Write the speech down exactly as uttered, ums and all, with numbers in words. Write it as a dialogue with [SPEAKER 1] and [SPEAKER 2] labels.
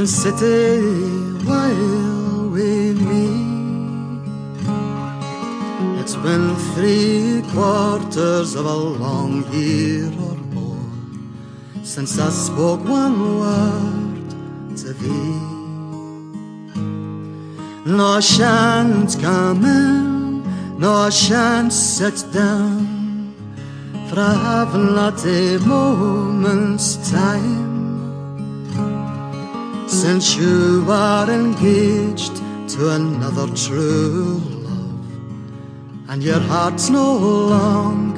[SPEAKER 1] and sit a while with me. It's been three quarters of a long year or more since I spoke one word to thee. No, I shan't come in, no, I shan't sit down, for I have not a moment's time, since you are engaged to another true love, and your heart's no longer